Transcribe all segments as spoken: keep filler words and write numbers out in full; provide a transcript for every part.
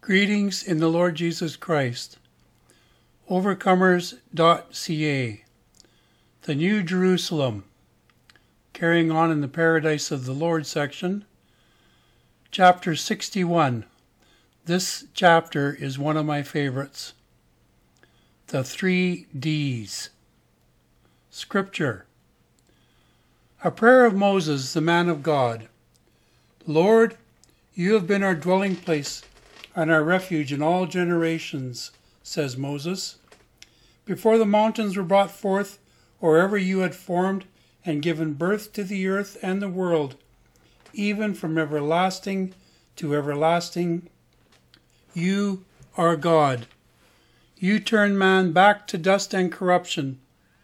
Greetings in the Lord Jesus Christ. Overcomers dot c a. The New Jerusalem. Carrying on in the Paradise of the Lord section. Chapter sixty-one. This chapter is one of my favorites. The three D's. Scripture. A prayer of Moses, the man of God. Lord, you have been our dwelling place and our refuge in all generations, says Moses. Before the mountains were brought forth, or ever you had formed and given birth to the earth and the world, even from everlasting to everlasting, you are God. You turn man back to dust and corruption,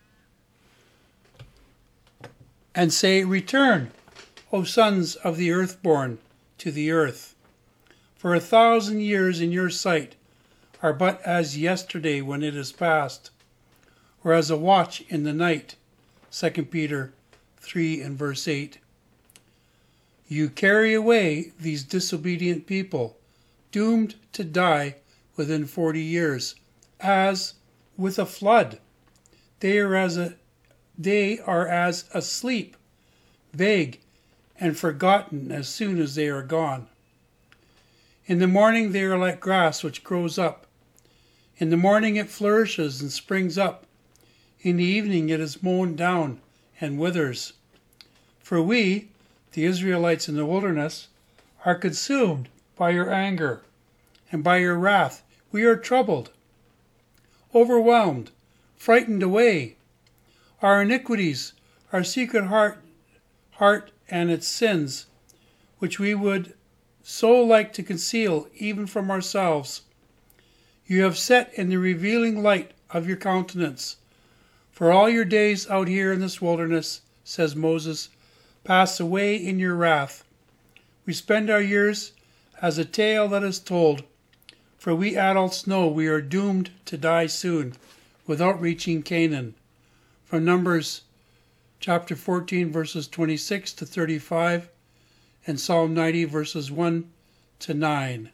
and say, Return, O sons of the earthborn, to the earth. For a thousand years in your sight are but as yesterday when it is past, or as a watch in the night. Second Peter three and verse eight. You carry away these disobedient people, doomed to die within forty years, as with a flood. They are as a they are as asleep, vague, and forgotten as soon as they are gone. In the morning they are like grass which grows up. In the morning it flourishes and springs up. In the evening it is mown down and withers. For we, the Israelites in the wilderness, are consumed by your anger, and by your wrath we are troubled, overwhelmed, frightened away. Our iniquities, our secret heart, heart and its sins, which we would so like to conceal even from ourselves, you have set in the revealing light of your countenance. For all your days out here in this wilderness, says Moses, pass away in your wrath. We spend our years as a tale that is told, for we adults know we are doomed to die soon without reaching Canaan. From Numbers chapter fourteen, verses twenty-six to thirty-five, and Psalm ninety, verses one to nine.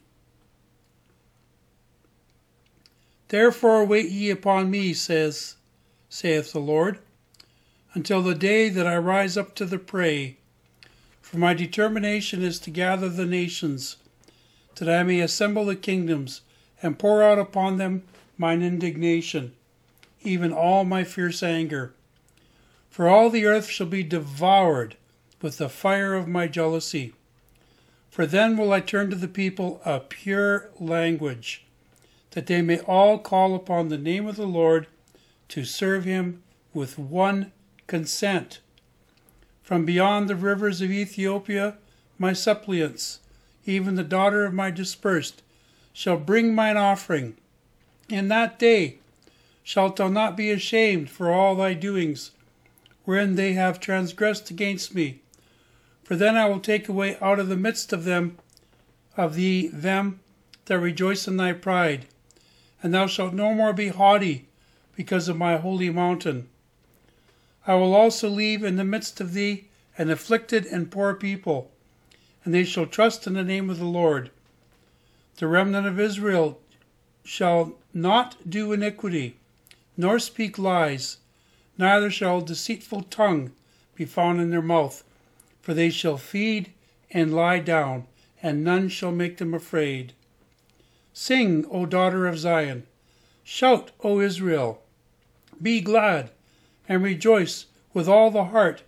Therefore wait ye upon me, says, saith the Lord, until the day that I rise up to the prey. For my determination is to gather the nations, that I may assemble the kingdoms, and pour out upon them mine indignation, even all my fierce anger. For all the earth shall be devoured with the fire of my jealousy. For then will I turn to the people a pure language, that they may all call upon the name of the Lord to serve him with one consent. From beyond the rivers of Ethiopia, my suppliants, even the daughter of my dispersed, shall bring mine offering. In that day shalt thou not be ashamed for all thy doings, wherein they have transgressed against me. For then I will take away out of the midst of them, of thee, them that rejoice in thy pride, and thou shalt no more be haughty because of my holy mountain. I will also leave in the midst of thee an afflicted and poor people, and they shall trust in the name of the Lord. The remnant of Israel shall not do iniquity, nor speak lies, neither shall deceitful tongue be found in their mouth. For they shall feed and lie down, and none shall make them afraid. Sing, O daughter of Zion. Shout, O Israel. Be glad, and rejoice with all the heart,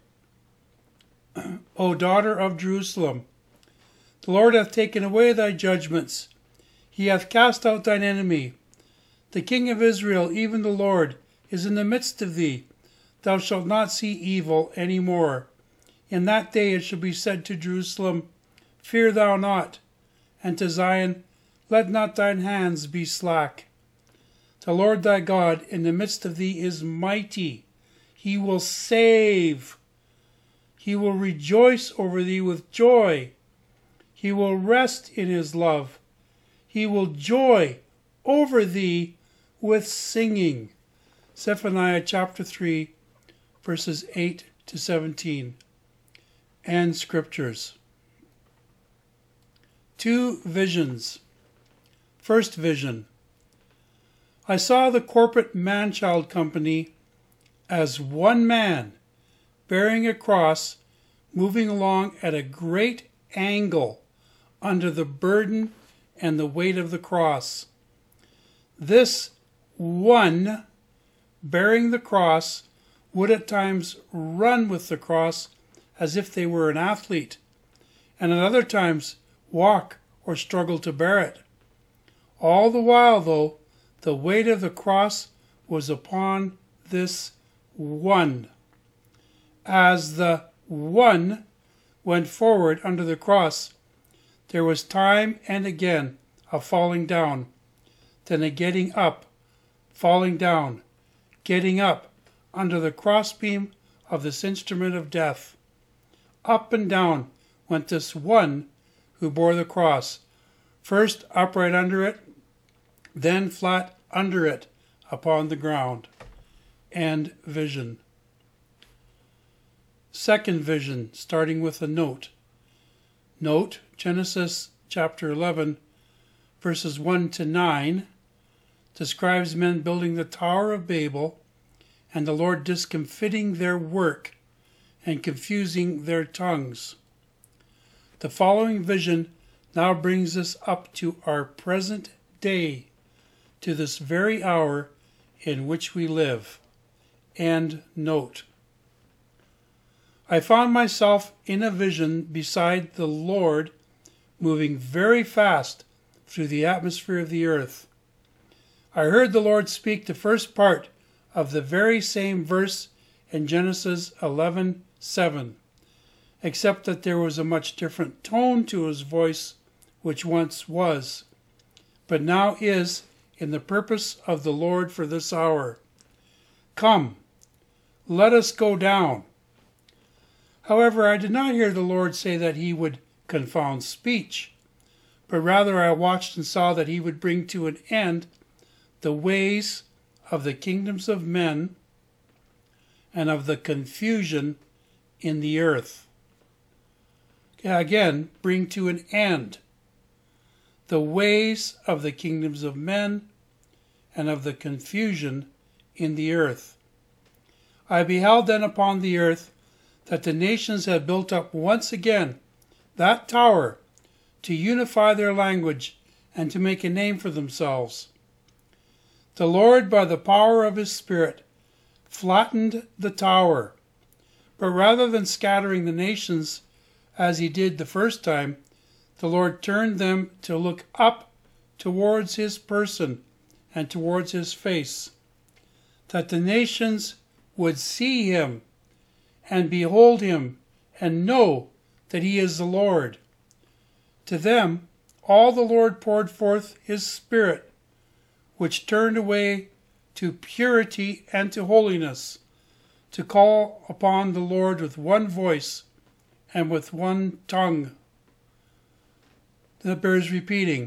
O daughter of Jerusalem. The Lord hath taken away thy judgments. He hath cast out thine enemy. The King of Israel, even the Lord, is in the midst of thee. Thou shalt not see evil any more. In that day it shall be said to Jerusalem, Fear thou not, and to Zion, Let not thine hands be slack. The Lord thy God in the midst of thee is mighty. He will save. He will rejoice over thee with joy. He will rest in his love. He will joy over thee with singing. Zephaniah chapter three, verses eight to seventeen. And Scriptures. Two visions. First vision. I saw the corporate man-child company as one man bearing a cross, moving along at a great angle under the burden and the weight of the cross. This one bearing the cross would at times run with the cross as if they were an athlete, and at other times walk or struggle to bear it. All the while, though, the weight of the cross was upon this one. As the one went forward under the cross, there was time and again a falling down, then a getting up, falling down, getting up under the crossbeam of this instrument of death. Up and down went this one who bore the cross, first upright under it, then flat under it upon the ground. And vision. Second vision, starting with a note. Note, Genesis chapter eleven, verses one to nine, describes men building the Tower of Babel, and the Lord discomfiting their work and confusing their tongues. The following vision now brings us up to our present day, to this very hour in which we live. And note. I found myself in a vision beside the Lord, moving very fast through the atmosphere of the earth. I heard the Lord speak the first part of the very same verse in Genesis eleven seven, except that there was a much different tone to his voice, which once was, but now is in the purpose of the Lord for this hour. Come, let us go down. However, I did not hear the Lord say that he would confound speech, but rather I watched and saw that he would bring to an end the ways of the kingdoms of men and of the confusion in the earth. Again, bring to an end the ways of the kingdoms of men and of the confusion in the earth. I beheld then upon the earth that the nations had built up once again that tower to unify their language and to make a name for themselves. The Lord, by the power of his Spirit, flattened the tower, but rather than scattering the nations as he did the first time, the Lord turned them to look up towards his person and towards his face, that the nations would see him and behold him and know that he is the Lord. To them all the Lord poured forth his Spirit, which turned away to purity and to holiness, to call upon the Lord with one voice and with one tongue. That bears repeating.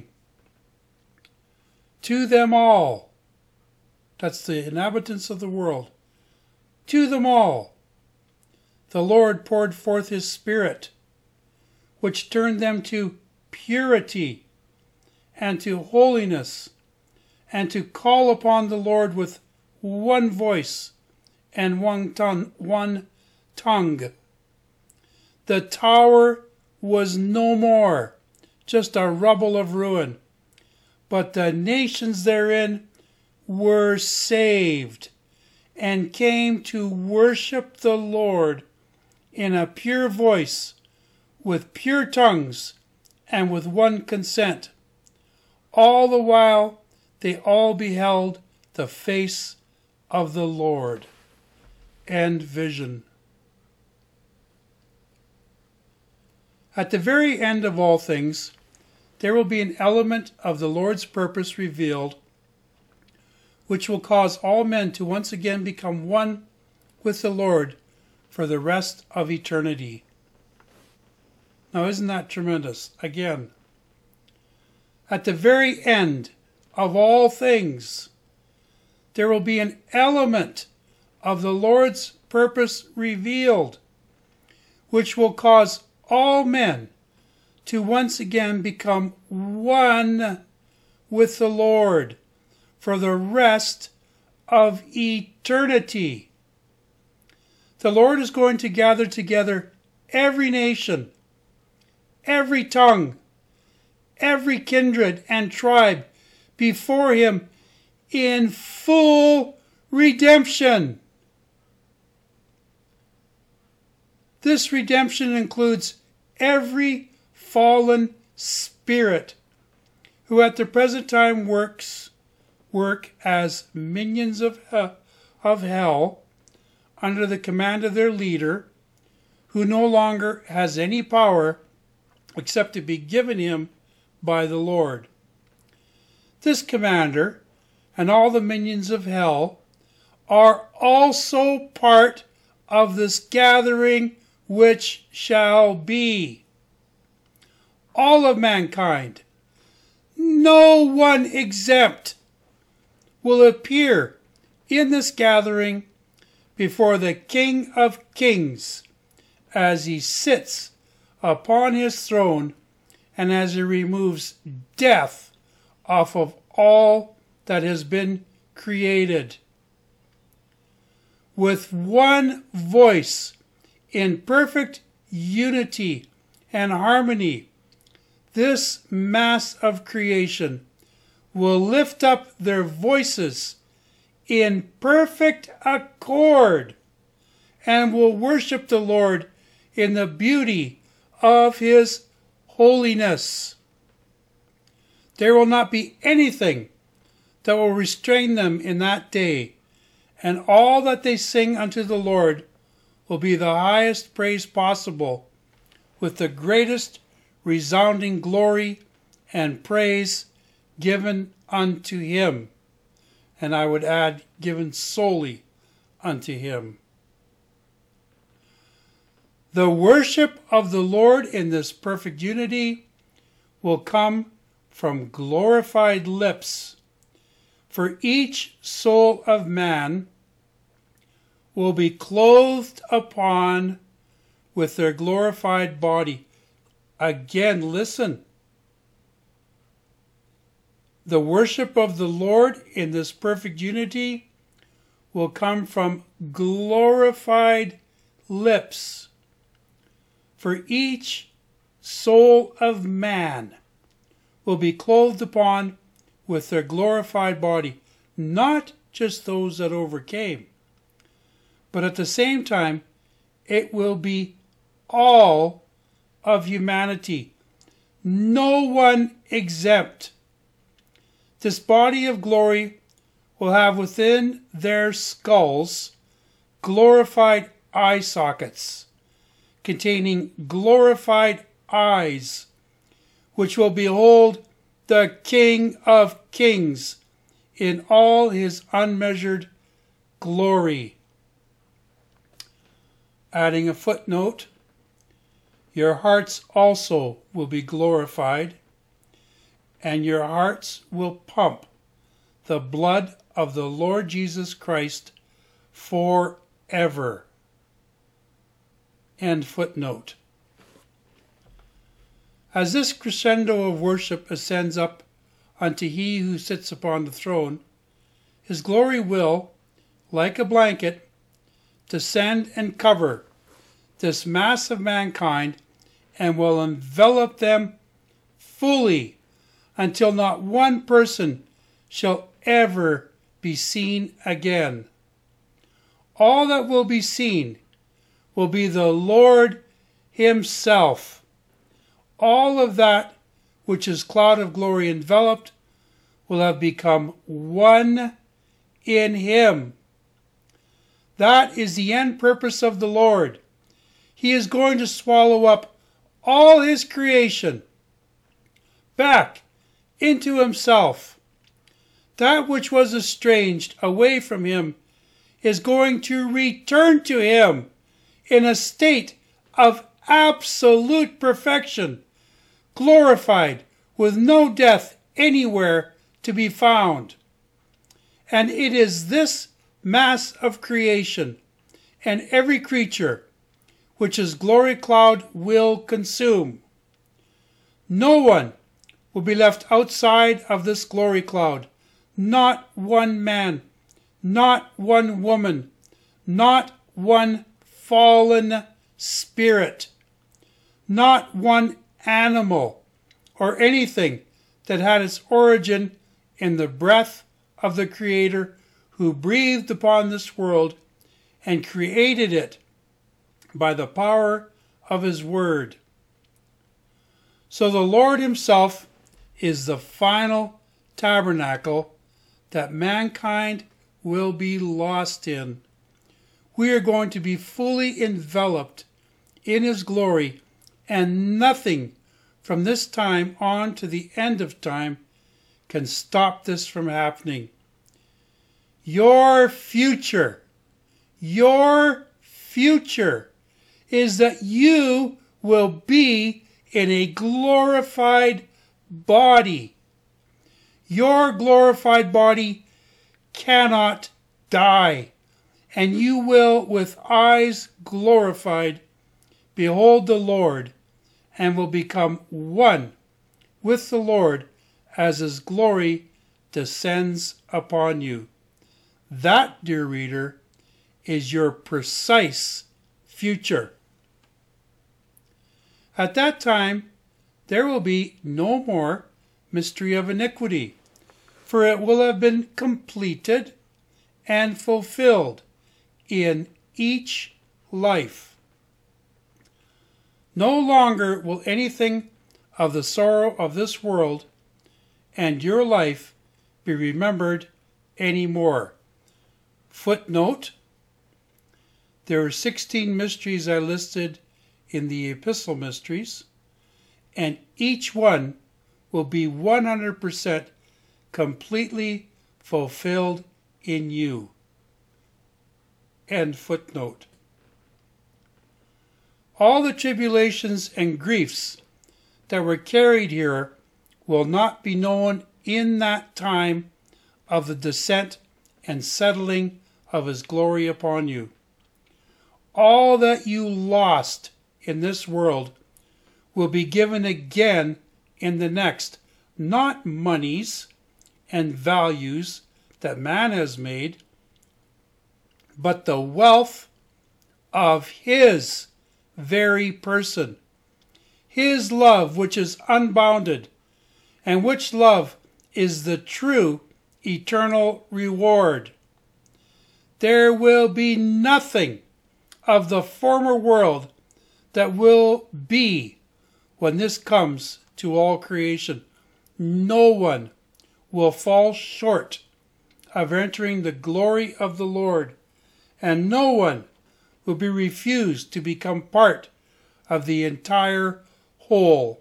To them all, that's the inhabitants of the world, to them all, the Lord poured forth his Spirit, which turned them to purity and to holiness, and to call upon the Lord with one voice and one tongue. One tongue. The tower was no more, just a rubble of ruin, but the nations therein were saved and came to worship the Lord in a pure voice, with pure tongues, and with one consent. All the while they all beheld the face of the Lord. End vision. At the very end of all things, there will be an element of the Lord's purpose revealed, which will cause all men to once again become one with the Lord for the rest of eternity. Now, isn't that tremendous? Again, at the very end of all things, there will be an element of the Lord's purpose revealed, which will cause all men to once again become one with the Lord for the rest of eternity. The Lord is going to gather together every nation, every tongue, every kindred and tribe before him in full redemption. This redemption includes every fallen spirit who at the present time works work as minions of, uh, of hell under the command of their leader, who no longer has any power except to be given him by the Lord. This commander and all the minions of hell are also part of this gathering which shall be. All of mankind, no one exempt, will appear in this gathering before the King of Kings as he sits upon his throne and as he removes death off of all that has been created. With one voice, in perfect unity and harmony, this mass of creation will lift up their voices in perfect accord and will worship the Lord in the beauty of his holiness. There will not be anything that will restrain them in that day, and all that they sing unto the Lord will be the highest praise possible, with the greatest resounding glory and praise given unto him. And I would add, given solely unto him. The worship of the Lord in this perfect unity will come from glorified lips, for each soul of man will be clothed upon with their glorified body. Again, listen. The worship of the Lord in this perfect unity will come from glorified lips, for each soul of man will be clothed upon with their glorified body, not just those that overcame, but at the same time, it will be all of humanity, no one exempt. This body of glory will have within their skulls glorified eye sockets, containing glorified eyes, which will behold the King of Kings in all his unmeasured glory. Adding a footnote, your hearts also will be glorified, and your hearts will pump the blood of the Lord Jesus Christ forever. End footnote. As this crescendo of worship ascends up unto he who sits upon the throne, his glory will, like a blanket, descend and cover this mass of mankind and will envelop them fully until not one person shall ever be seen again. All that will be seen will be the Lord himself. All of that which his cloud of glory enveloped will have become one in him. That is the end purpose of the Lord. He is going to swallow up all his creation back into himself. That which was estranged away from him is going to return to him in a state of absolute perfection, glorified, with no death anywhere to be found. And it is this mass of creation and every creature which his glory cloud will consume. No one will be left outside of this glory cloud. Not one man, not one woman, not one fallen spirit, not one animal or anything that had its origin in the breath of the Creator who breathed upon this world and created it by the power of His Word. So the Lord Himself is the final tabernacle that mankind will be lost in. We are going to be fully enveloped in His glory, and nothing from this time on to the end of time can stop this from happening. Your future, your future is that you will be in a glorified body. Your glorified body cannot die, and you will, with eyes glorified, behold the Lord, and will become one with the Lord as His glory descends upon you. That, dear reader, is your precise future. At that time, there will be no more mystery of iniquity, for it will have been completed and fulfilled in each life. No longer will anything of the sorrow of this world and your life be remembered anymore. Footnote: there are sixteen mysteries I listed in the Epistle Mysteries, and each one will be one hundred percent completely fulfilled in you. End footnote. All the tribulations and griefs that were carried here will not be known in that time of the descent and settling of His glory upon you. All that you lost in this world will be given again in the next, not monies and values that man has made, but the wealth of His very person, His love, which is unbounded, and which love is the true eternal reward. There will be nothing of the former world that will be when this comes to all creation. No one will fall short of entering the glory of the Lord, and no one will be refused to become part of the entire whole.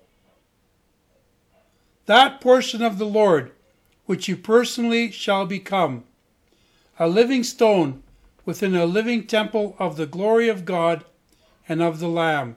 That portion of the Lord which you personally shall become, a living stone within a living temple of the glory of God and of the Lamb.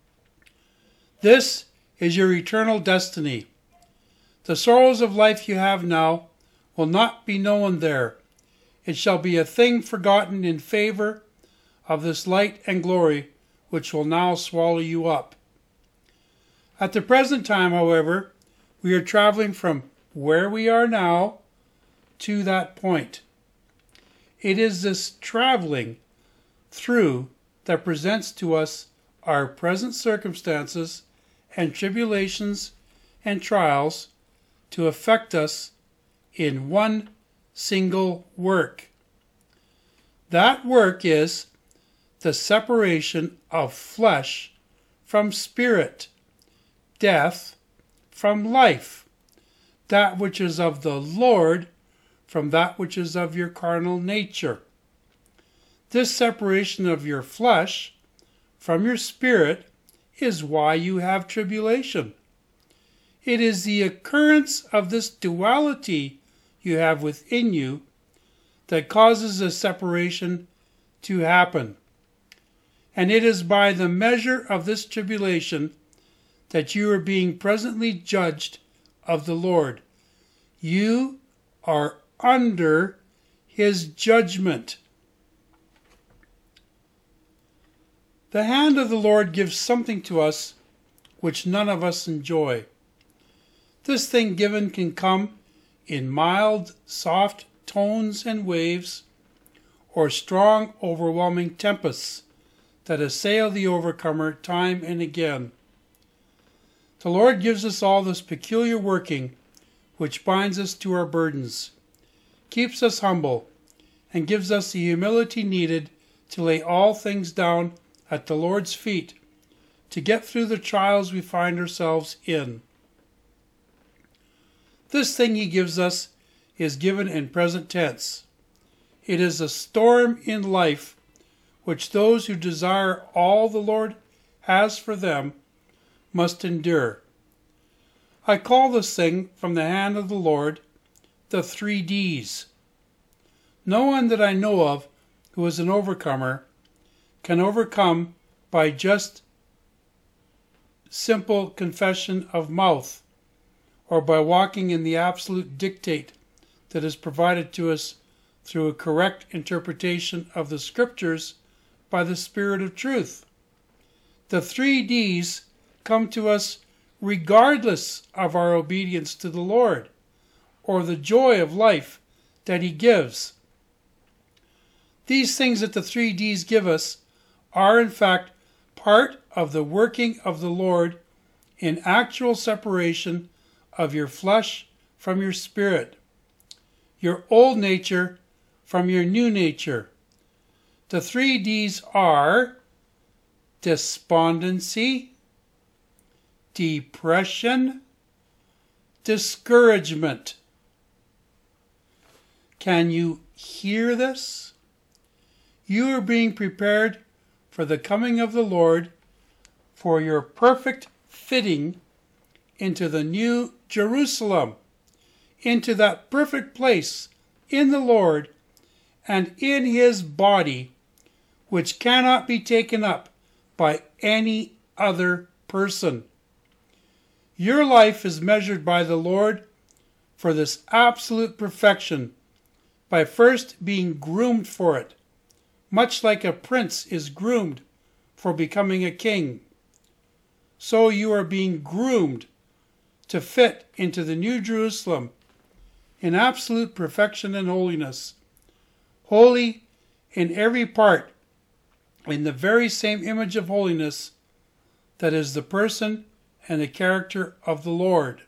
This is your eternal destiny. The sorrows of life you have now will not be known there. It shall be a thing forgotten in favor of this light and glory which will now swallow you up. At the present time, however, we are traveling from where we are now to that point. It is this traveling through that presents to us our present circumstances and tribulations and trials to affect us in one single work. That work is the separation of flesh from spirit, death from life, that which is of the Lord from that which is of your carnal nature. This separation of your flesh from your spirit is why you have tribulation. It is the occurrence of this duality you have within you that causes the separation to happen. And it is by the measure of this tribulation that you are being presently judged of the Lord. You are under His judgment. The hand of the Lord gives something to us which none of us enjoy. This thing given can come in mild, soft tones and waves, or strong, overwhelming tempests that assail the overcomer time and again. The Lord gives us all this peculiar working which binds us to our burdens, keeps us humble, and gives us the humility needed to lay all things down at the Lord's feet to get through the trials we find ourselves in. This thing he gives us is given in present tense. It is a storm in life which those who desire all the Lord has for them must endure. I call this thing from the hand of the Lord the three D's. No one that I know of who is an overcomer can overcome by just simple confession of mouth, or by walking in the absolute dictate that is provided to us through a correct interpretation of the Scriptures by the Spirit of truth. The three D's come to us regardless of our obedience to the Lord, or the joy of life that he gives. These things that the three D's give us are in fact part of the working of the Lord in actual separation of your flesh from your spirit, your old nature from your new nature. The three D's are despondency, depression, discouragement. Can you hear this? You are being prepared for the coming of the Lord, for your perfect fitting into the new Jerusalem, into that perfect place in the Lord and in his body, which cannot be taken up by any other person. Your life is measured by the Lord for this absolute perfection by first being groomed for it, much like a prince is groomed for becoming a king. So you are being groomed to fit into the New Jerusalem in absolute perfection and holiness, holy in every part, in the very same image of holiness that is the person and the character of the Lord.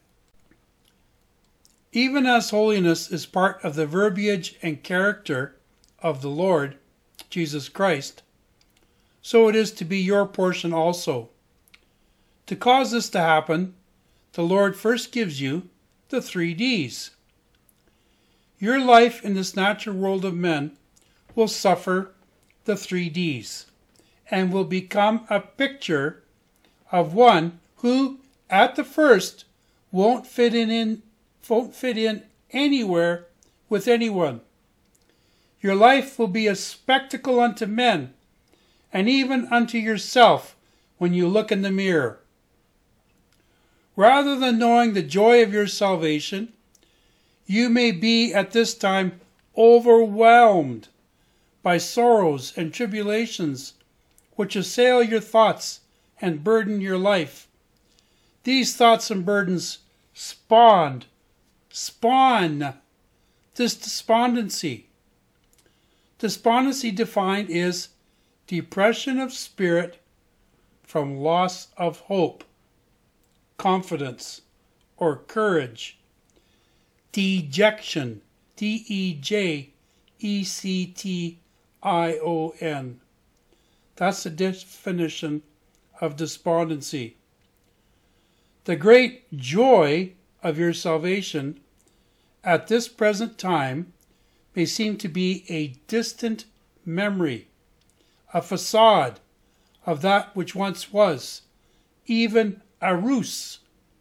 Even as holiness is part of the verbiage and character of the Lord, Jesus Christ, so it is to be your portion also. To cause this to happen, the Lord first gives you the three D's. Your life in this natural world of men will suffer the three D's and will become a picture of one who, at the first, won't fit in, in won't fit in anywhere with anyone. Your life will be a spectacle unto men, and even unto yourself when you look in the mirror. Rather than knowing the joy of your salvation, you may be at this time overwhelmed by sorrows and tribulations which assail your thoughts and burden your life. These thoughts and burdens spawned, spawn this despondency. Despondency defined is depression of spirit from loss of hope, confidence, or courage. Dejection, D E J E C T I O N. That's the definition of despondency. The great joy of your salvation at this present time may seem to be a distant memory, a facade of that which once was, even a ruse,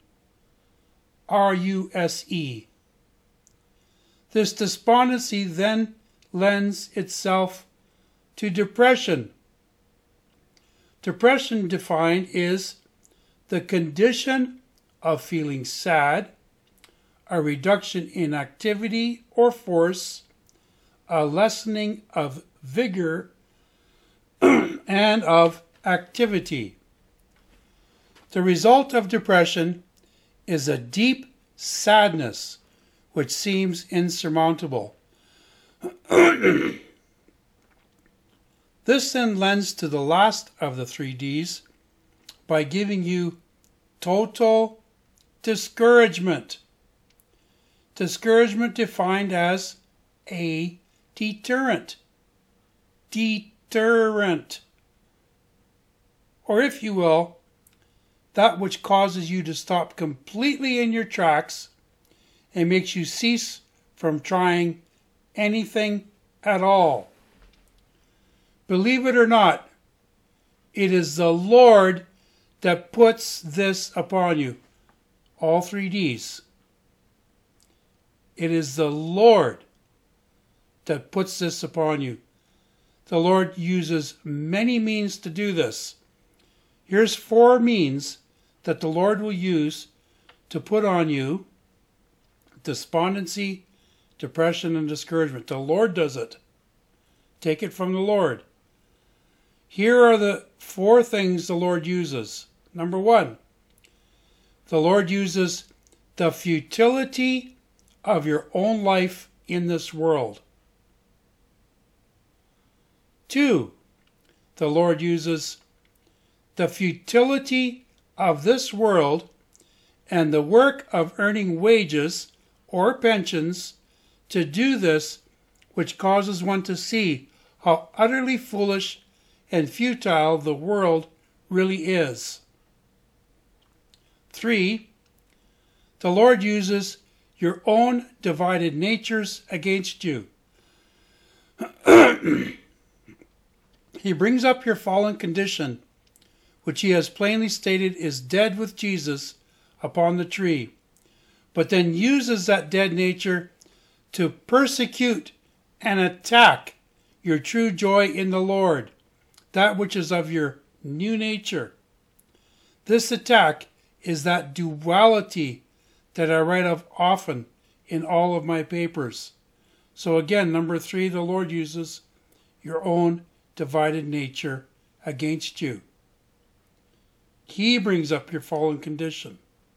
R U S E. This despondency then lends itself to depression. Depression defined is the condition of feeling sad, a reduction in activity or force, a lessening of vigor and of activity. The result of depression is a deep sadness, which seems insurmountable. This then lends to the last of the three D's by giving you total discouragement. Discouragement defined as a deterrent. Deterrent. Or if you will, that which causes you to stop completely in your tracks and makes you cease from trying anything at all. Believe it or not, it is the Lord that puts this upon you. All three D's. It is the Lord that puts this upon you. The Lord uses many means to do this. Here's four means that the Lord will use to put on you despondency, depression, and discouragement. The Lord does it. Take it from the Lord. Here are the four things the Lord uses. Number one, the Lord uses the futility of your own life in this world. Two, the Lord uses the futility of this world and the work of earning wages or pensions to do this, which causes one to see how utterly foolish and futile the world really is. Three, the Lord uses your own divided natures against you. He brings up your fallen condition, which he has plainly stated is dead with Jesus upon the tree, but then uses that dead nature to persecute and attack your true joy in the Lord, that which is of your new nature. This attack is that duality that I write of often in all of my papers. So again, number three, the Lord uses your own divided nature against you. He brings up your fallen condition.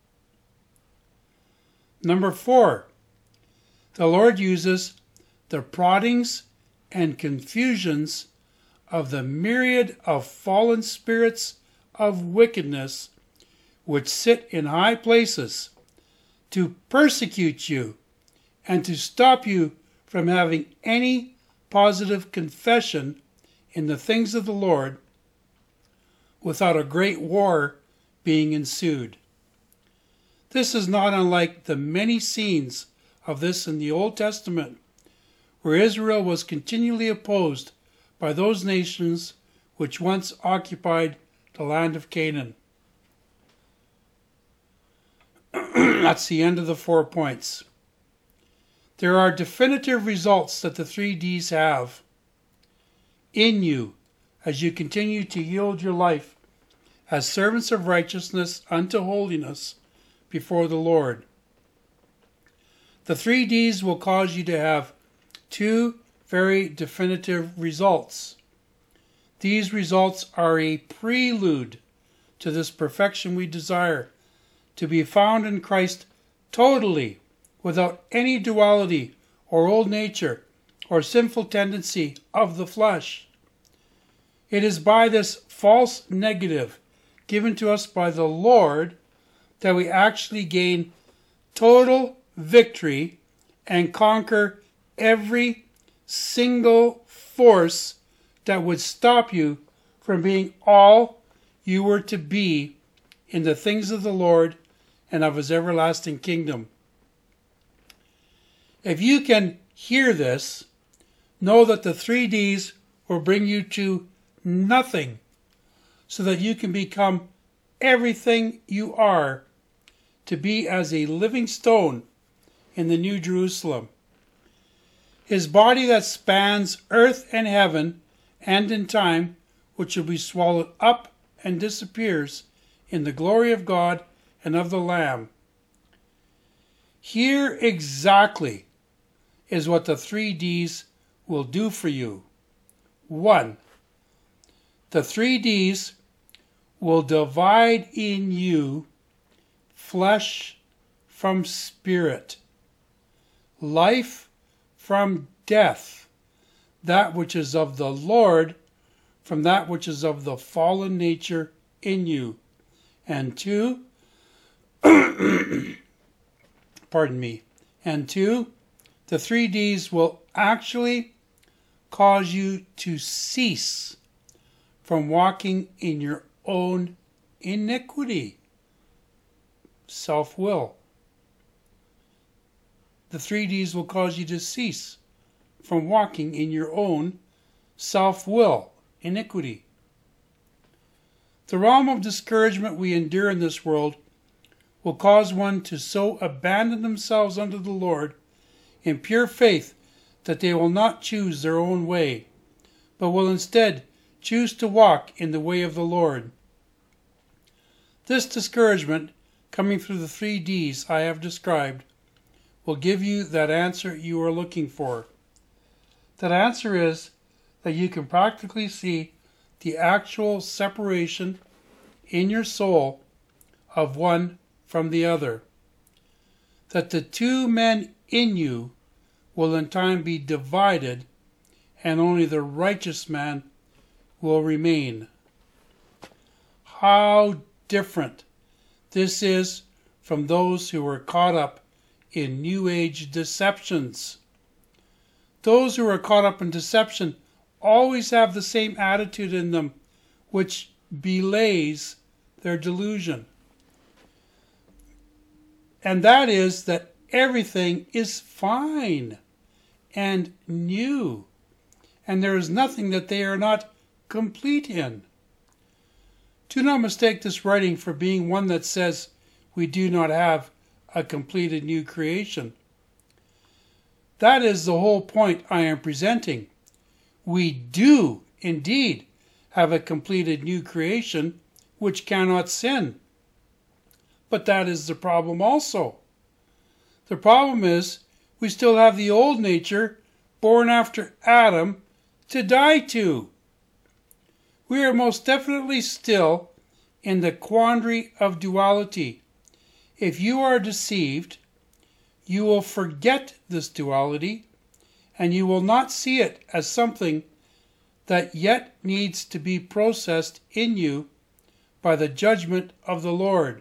Number four, the Lord uses the proddings and confusions of the myriad of fallen spirits of wickedness which sit in high places to persecute you and to stop you from having any positive confession in the things of the Lord without a great war being ensued. This is not unlike the many scenes of this in the Old Testament, where Israel was continually opposed by those nations which once occupied the land of Canaan. That's the end of the four points. There are definitive results that the three D's have in you as you continue to yield your life as servants of righteousness unto holiness before the Lord. The three D's will cause you to have two very definitive results. These results are a prelude to this perfection we desire, to be found in Christ totally, without any duality or old nature or sinful tendency of the flesh. It is by this false negative given to us by the Lord that we actually gain total victory and conquer every single force that would stop you from being all you were to be in the things of the Lord and of his everlasting kingdom. If you can hear this, know that the three D's will bring you to nothing so that you can become everything you are to be as a living stone in the New Jerusalem. His body that spans earth and heaven and in time, which will be swallowed up and disappears in the glory of God and of the Lamb. Here exactly is what the three D's will do for you. One, the three D's will divide in you flesh from spirit, life from death, that which is of the Lord from that which is of the fallen nature in you. And two, pardon me, and two, the three Ds will actually cause you to cease from walking in your own iniquity, self-will. The three Ds will cause you to cease from walking in your own self-will, iniquity. The realm of discouragement we endure in this world will cause one to so abandon themselves unto the Lord in pure faith that they will not choose their own way, but will instead choose to walk in the way of the Lord. This discouragement, coming through the three Ds I have described, will give you that answer you are looking for. That answer is that you can practically see the actual separation in your soul of one from the other. That the two men in you will in time be divided, and only the righteous man will remain. How different this is from those who are caught up in New Age deceptions. Those who are caught up in deception always have the same attitude in them, which belays their delusion. And that is that everything is fine and new, and there is nothing that they are not complete in. Do not mistake this writing for being one that says we do not have a completed new creation. That is the whole point I am presenting. We do indeed have a completed new creation which cannot sin. But that is the problem also. The problem is we still have the old nature born after Adam to die to. We are most definitely still in the quandary of duality. If you are deceived, you will forget this duality, and you will not see it as something that yet needs to be processed in you by the judgment of the Lord.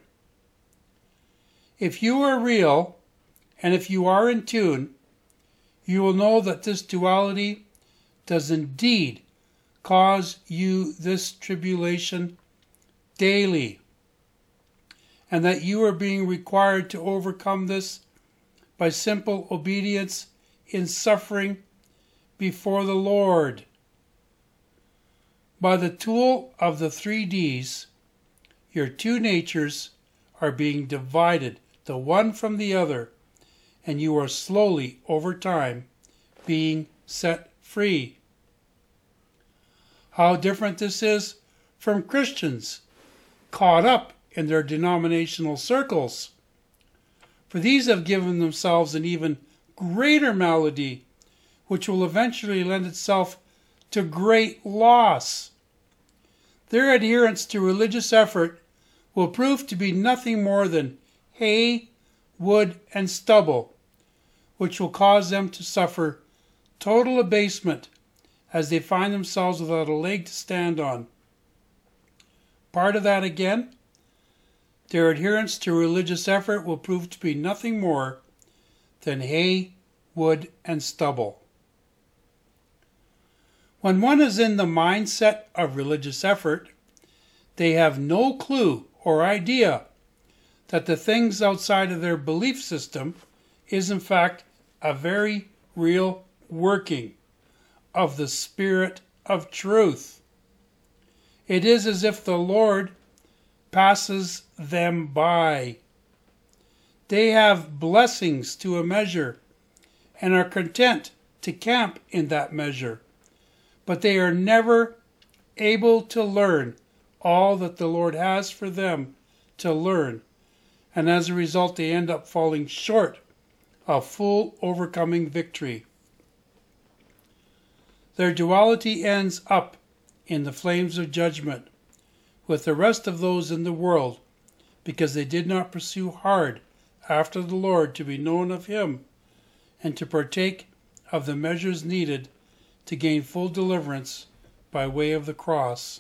If you are real, and if you are in tune, you will know that this duality does indeed cause you this tribulation daily, and that you are being required to overcome this by simple obedience in suffering before the Lord. By the tool of the three Ds, your two natures are being divided, the one from the other, and you are slowly, over time, being set free. How different this is from Christians caught up in their denominational circles. For these have given themselves an even greater malady, which will eventually lend itself to great loss. Their adherence to religious effort will prove to be nothing more than hay, wood, and stubble, which will cause them to suffer total abasement as they find themselves without a leg to stand on. Part of that again, their adherence to religious effort will prove to be nothing more than hay, wood, and stubble. When one is in the mindset of religious effort, they have no clue or idea that the things outside of their belief system is in fact a very real working of the Spirit of truth. It is as if the Lord passes them by. They have blessings to a measure and are content to camp in that measure, but they are never able to learn all that the Lord has for them to learn, and as a result they end up falling short of full overcoming victory. Their duality ends up in the flames of judgment with the rest of those in the world, because they did not pursue hard after the Lord to be known of him and to partake of the measures needed to gain full deliverance by way of the cross.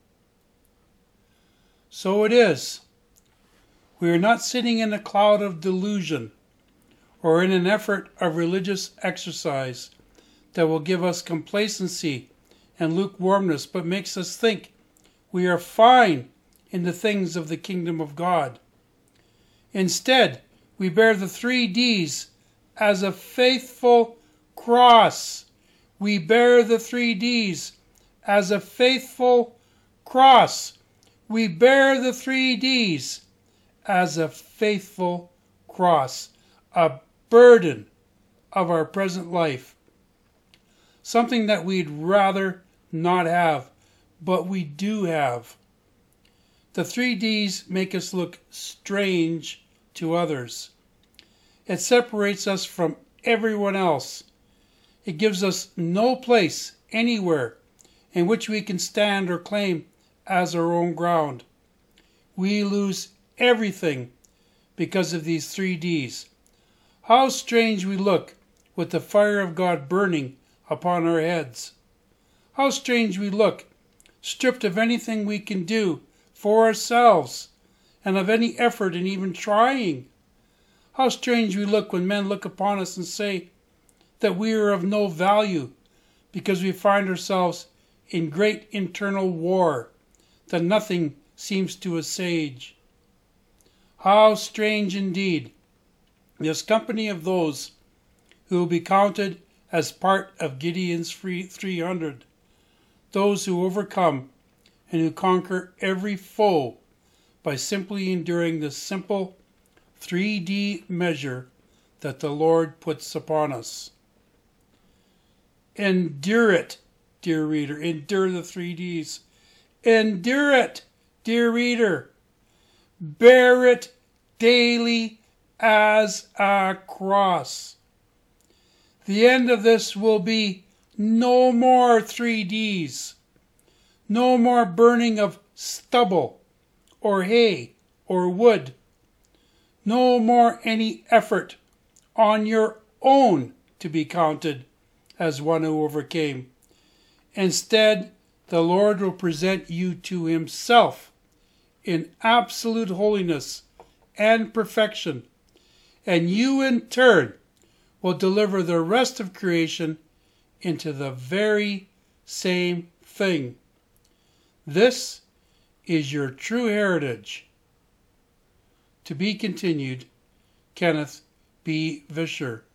So it is. We are not sitting in a cloud of delusion or in an effort of religious exercise that will give us complacency and lukewarmness, but makes us think we are fine in the things of the kingdom of God. Instead, we bear the three D's as a faithful cross. We bear the three D's as a faithful cross. We bear the three D's as a faithful cross, a burden of our present life, something that we'd rather not have, but we do have. The three D's make us look strange to others. It separates us from everyone else. It gives us no place anywhere in which we can stand or claim as our own ground. We lose everything because of these three D's. How strange we look with the fire of God burning upon our heads. How strange we look, stripped of anything we can do for ourselves and of any effort in even trying. How strange we look when men look upon us and say that we are of no value because we find ourselves in great internal war that nothing seems to assuage. How strange indeed this company of those who will be counted as part of Gideon's three hundred, those who overcome and who conquer every foe by simply enduring the simple three D measure that the Lord puts upon us. Endure it, dear reader. Endure the three D's. Endure it, dear reader. Bear it daily as a cross. The end of this will be no more three D's. No more burning of stubble or hay or wood. No more any effort on your own to be counted as one who overcame. Instead, the Lord will present you to himself in absolute holiness and perfection, and you in turn will deliver the rest of creation into the very same thing. This is your true heritage. To be continued, Kenneth B. Vischer.